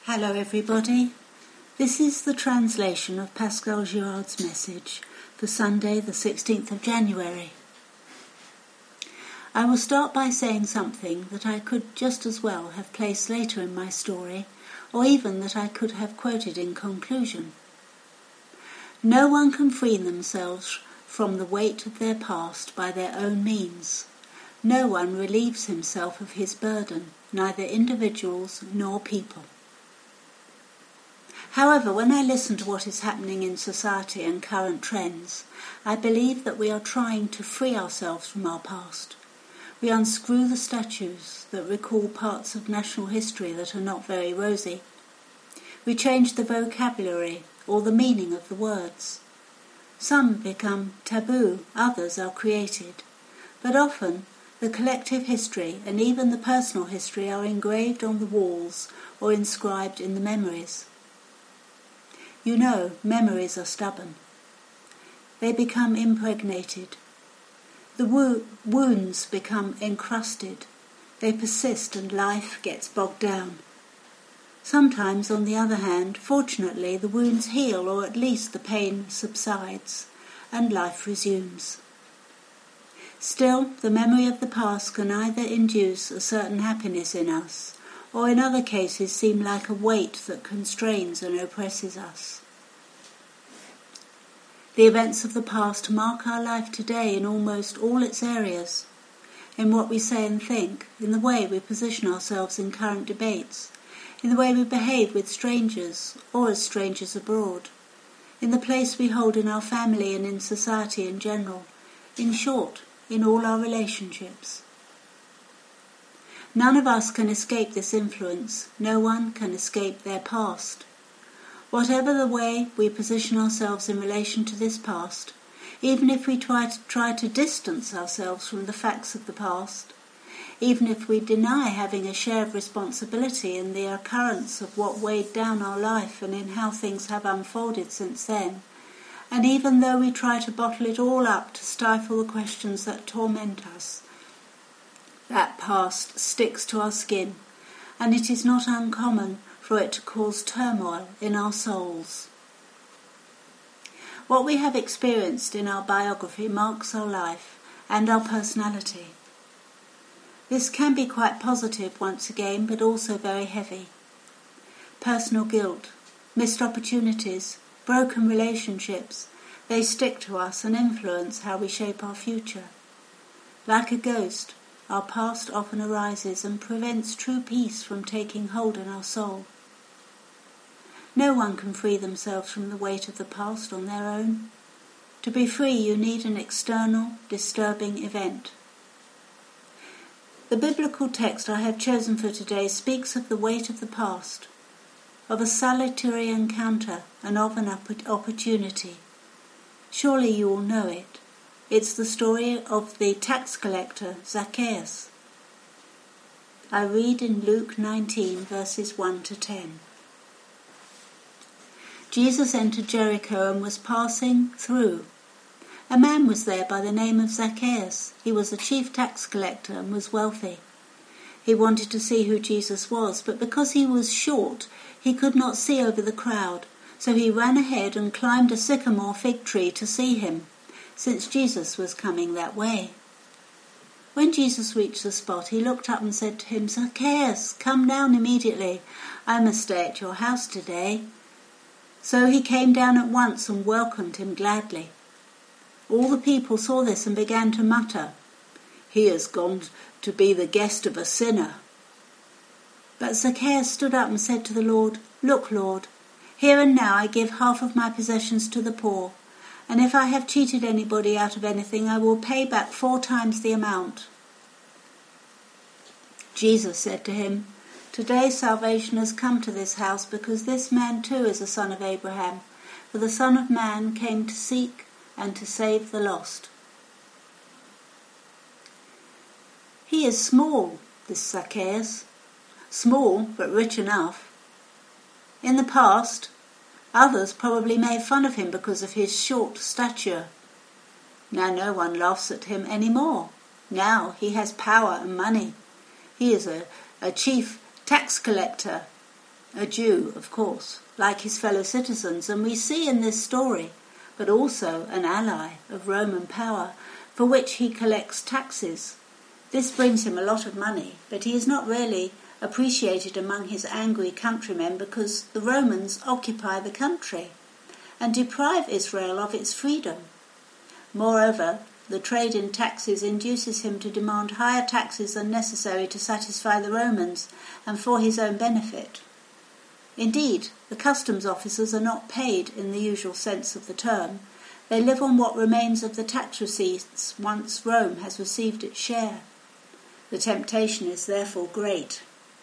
Hello everybody. This is the translation of Pascal Girard's message for Sunday the 16th of January. I will start by saying something that I could just as well have placed later in my story, or even that I could have quoted in conclusion. No one can free themselves from the weight of their past by their own means. No one relieves himself of his burden, neither individuals nor people. However, when I listen to what is happening in society and current trends, I believe that we are trying to free ourselves from our past. We unscrew the statues that recall parts of national history that are not very rosy. We change the vocabulary or the meaning of the words. Some become taboo, others are created. But often, the collective history and even the personal history are engraved on the walls or inscribed in the memories. You know, memories are stubborn. They become impregnated. The wounds become encrusted. They persist and life gets bogged down. Sometimes, on the other hand, fortunately, the wounds heal, or at least the pain subsides, and life resumes. Still, the memory of the past can either induce a certain happiness in us, or in other cases seem like a weight that constrains and oppresses us. The events of the past mark our life today in almost all its areas, in what we say and think, in the way we position ourselves in current debates, in the way we behave with strangers or as strangers abroad, in the place we hold in our family and in society in general, in short, in all our relationships. None of us can escape this influence. No one can escape their past. Whatever the way we position ourselves in relation to this past, even if we try to distance ourselves from the facts of the past, even if we deny having a share of responsibility in the occurrence of what weighed down our life and in how things have unfolded since then, and even though we try to bottle it all up to stifle the questions that torment us, that past sticks to our skin, and it is not uncommon for it to cause turmoil in our souls. What we have experienced in our biography marks our life and our personality. This can be quite positive once again, but also very heavy. Personal guilt, missed opportunities, broken relationships, they stick to us and influence how we shape our future. Like a ghost, our past often arises and prevents true peace from taking hold in our soul. No one can free themselves from the weight of the past on their own. To be free, you need an external, disturbing event. The biblical text I have chosen for today speaks of the weight of the past, of a salutary encounter and of an opportunity. Surely you all know it. It's the story of the tax collector Zacchaeus. I read in Luke 19 verses 1 to 10. Jesus entered Jericho and was passing through. A man was there by the name of Zacchaeus. He was a chief tax collector and was wealthy. He wanted to see who Jesus was, but because he was short, he could not see over the crowd. So he ran ahead and climbed a sycamore fig tree to see him, since Jesus was coming that way. When Jesus reached the spot, he looked up and said to him, "Zacchaeus, come down immediately. I must stay at your house today." So he came down at once and welcomed him gladly. All the people saw this and began to mutter, "He has gone to be the guest of a sinner." But Zacchaeus stood up and said to the Lord, "Look, Lord, here and now I give half of my possessions to the poor, and if I have cheated anybody out of anything, I will pay back 4 times the amount." Jesus said to him, "Today salvation has come to this house, because this man too is a son of Abraham, for the Son of Man came to seek and to save the lost." He is small, this Zacchaeus. Small, but rich enough. In the past, others probably made fun of him because of his short stature. Now no one laughs at him any more. Now he has power and money. He is a chief tax collector a Jew, of course, like his fellow citizens, and we see in this story, but also an ally of Roman power, for which he collects taxes. This brings him a lot of money, but he is not really appreciated among his angry countrymen because the Romans occupy the country and deprive Israel of its freedom. Moreover, the trade in taxes induces him to demand higher taxes than necessary to satisfy the Romans and for his own benefit. Indeed, the customs officers are not paid in the usual sense of the term. They live on what remains of the tax receipts once Rome has received its share. The temptation is therefore great.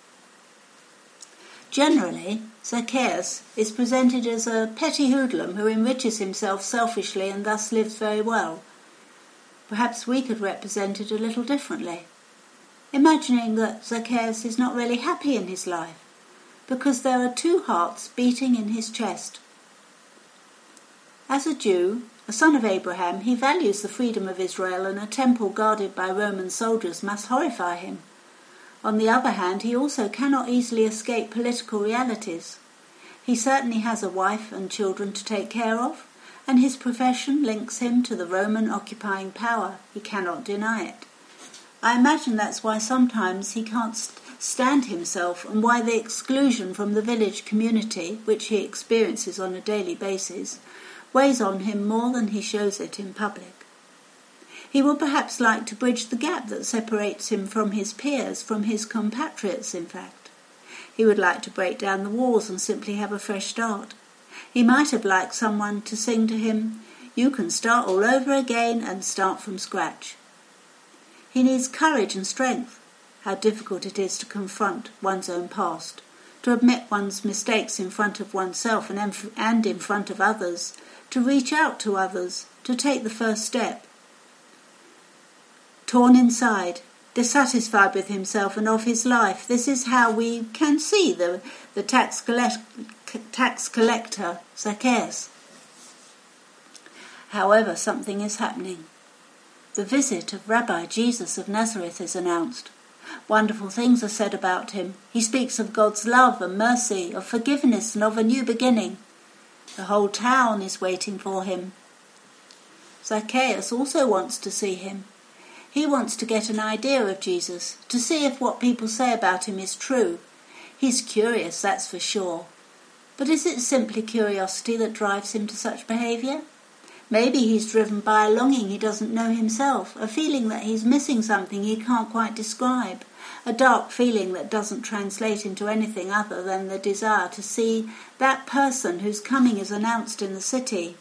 Generally, Zacchaeus is presented as a petty hoodlum who enriches himself selfishly and thus lives very well. Perhaps we could represent it a little differently, imagining that Zacchaeus is not really happy in his life, because there are two hearts beating in his chest. As a Jew, a son of Abraham, he values the freedom of Israel, and a temple guarded by Roman soldiers must horrify him. On the other hand, he also cannot easily escape political realities. He certainly has a wife and children to take care of, and his profession links him to the Roman occupying power. He cannot deny it. I imagine that's why sometimes he can't stand himself, and why the exclusion from the village community, which he experiences on a daily basis, weighs on him more than he shows it in public. He would perhaps like to bridge the gap that separates him from his peers, from his compatriots, in fact. He would like to break down the walls and simply have a fresh start. He might have liked someone to sing to him, "You can start all over again and start from scratch." He needs courage and strength. How difficult it is to confront one's own past, to admit one's mistakes in front of oneself and in front of others, to reach out to others, to take the first step. Torn inside, dissatisfied with himself and of his life, this is how we can see the tax collector Zacchaeus. However, something is happening. The visit of Rabbi Jesus of Nazareth is announced. Wonderful things are said about him. He speaks of God's love and mercy, of forgiveness and of a new beginning. The whole town is waiting for him. Zacchaeus also wants to see him. He wants to get an idea of Jesus, to see if what people say about him is true. He's curious, that's for sure. But is it simply curiosity that drives him to such behaviour? Maybe he's driven by a longing he doesn't know himself, a feeling that he's missing something he can't quite describe, a dark feeling that doesn't translate into anything other than the desire to see that person whose coming is announced in the city.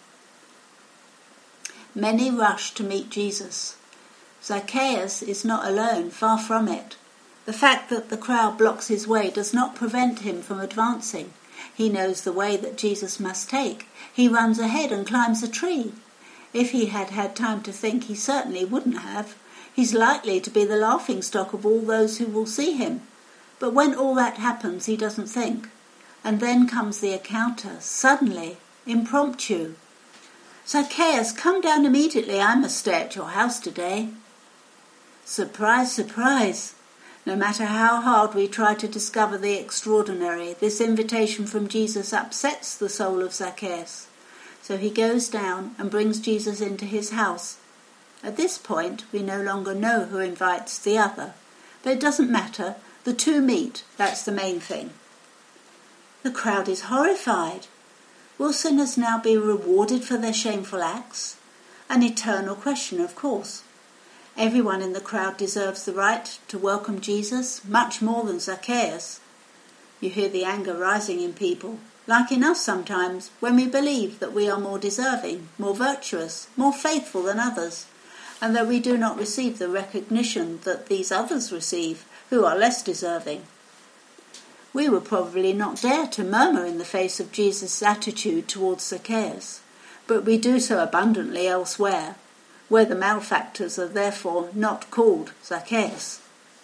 Many rush to meet Jesus. Zacchaeus is not alone, far from it. The fact that the crowd blocks his way does not prevent him from advancing. He knows the way that Jesus must take. He runs ahead and climbs a tree. If he had had time to think, he certainly wouldn't have. He's likely to be the laughingstock of all those who will see him. But when all that happens, he doesn't think. And then comes the encounter, suddenly, impromptu. "Zacchaeus, come down immediately. I must stay at your house today." Surprise, surprise! No matter how hard we try to discover the extraordinary, this invitation from Jesus upsets the soul of Zacchaeus. So he goes down and brings Jesus into his house. At this point, we no longer know who invites the other. But it doesn't matter. The two meet. That's the main thing. The crowd is horrified. Will sinners now be rewarded for their shameful acts? An eternal question, of course. Everyone in the crowd deserves the right to welcome Jesus, much more than Zacchaeus. You hear the anger rising in people, like in us sometimes, when we believe that we are more deserving, more virtuous, more faithful than others, and that we do not receive the recognition that these others receive, who are less deserving. We would probably not dare to murmur in the face of Jesus' attitude towards Zacchaeus, but we do so abundantly elsewhere, where the malefactors are therefore not called Zacchaeus.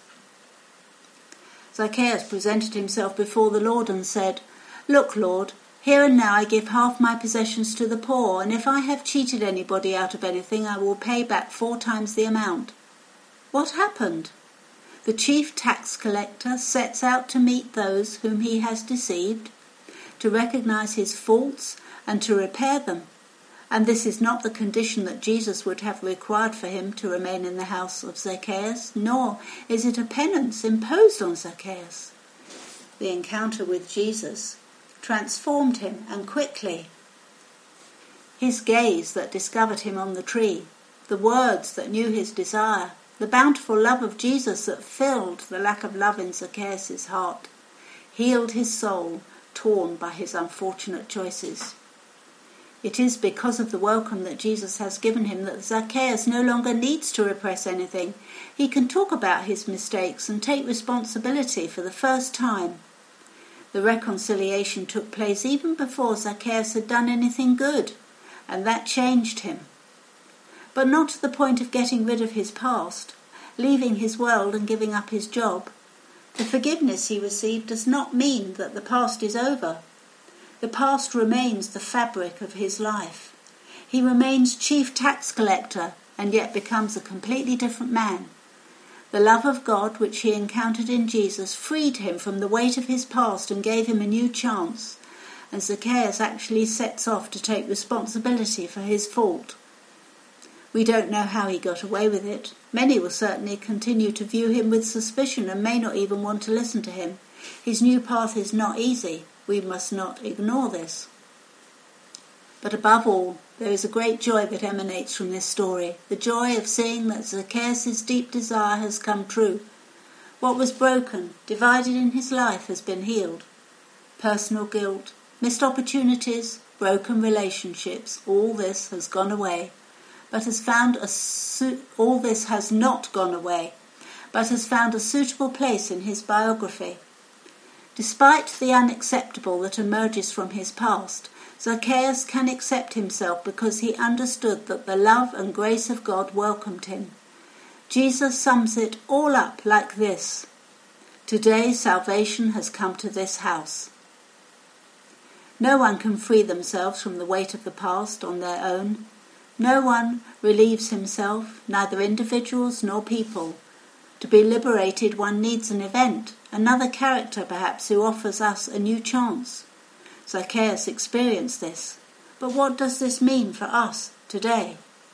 Zacchaeus presented himself before the Lord and said, "Look, Lord, here and now I give half my possessions to the poor, and if I have cheated anybody out of anything, I will pay back 4 times the amount." What happened? The chief tax collector sets out to meet those whom he has deceived, to recognize his faults and to repair them. And this is not the condition that Jesus would have required for him to remain in the house of Zacchaeus, nor is it a penance imposed on Zacchaeus. The encounter with Jesus transformed him, and quickly. His gaze that discovered him on the tree, the words that knew his desire, the bountiful love of Jesus that filled the lack of love in Zacchaeus' heart, healed his soul, torn by his unfortunate choices. It is because of the welcome that Jesus has given him that Zacchaeus no longer needs to repress anything. He can talk about his mistakes and take responsibility for the first time. The reconciliation took place even before Zacchaeus had done anything good, and that changed him. But not to the point of getting rid of his past, leaving his world and giving up his job. The forgiveness he received does not mean that the past is over. The past remains the fabric of his life. He remains chief tax collector and yet becomes a completely different man. The love of God which he encountered in Jesus freed him from the weight of his past and gave him a new chance. And Zacchaeus actually sets off to take responsibility for his fault. We don't know how he got away with it. Many will certainly continue to view him with suspicion and may not even want to listen to him. His new path is not easy. We must not ignore this. But above all, there is a great joy that emanates from this story, the joy of seeing that Zacchaeus' deep desire has come true. What was broken, divided in his life, has been healed. Personal guilt, missed opportunities, broken relationships, all this has gone away, but all this has not gone away, but has found a suitable place in his biography. Despite the unacceptable that emerges from his past, Zacchaeus can accept himself because he understood that the love and grace of God welcomed him. Jesus sums it all up like this: "Today salvation has come to this house." No one can free themselves from the weight of the past on their own. No one relieves himself, neither individuals nor people. To be liberated, one needs an event, another character perhaps, who offers us a new chance. Zacchaeus experienced this. But what does this mean for us today?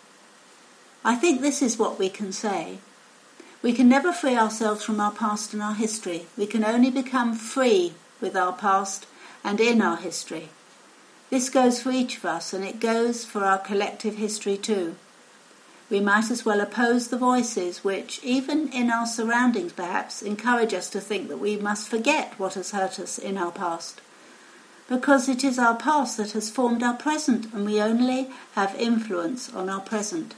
I think this is what we can say. We can never free ourselves from our past and our history. We can only become free with our past and in our history. This goes for each of us, and it goes for our collective history too. We might as well oppose the voices which, even in our surroundings perhaps, encourage us to think that we must forget what has hurt us in our past. Because it is our past that has formed our present, and we only have influence on our present.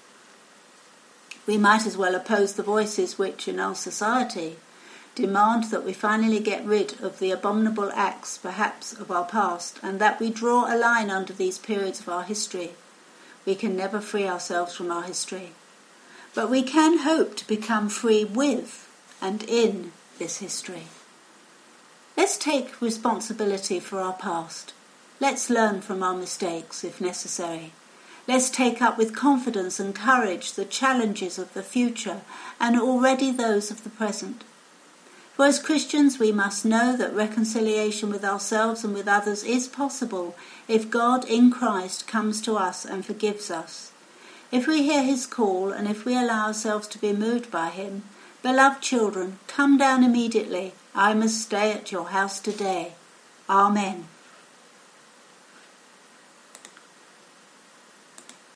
We might as well oppose the voices which, in our society, demand that we finally get rid of the abominable acts, perhaps, of our past, and that we draw a line under these periods of our history. We can never free ourselves from our history. But we can hope to become free with and in this history. Let's take responsibility for our past. Let's learn from our mistakes, if necessary. Let's take up with confidence and courage the challenges of the future and already those of the present. For as Christians, we must know that reconciliation with ourselves and with others is possible if God in Christ comes to us and forgives us. If we hear his call and if we allow ourselves to be moved by him, beloved children, come down immediately. I must stay at your house today. Amen.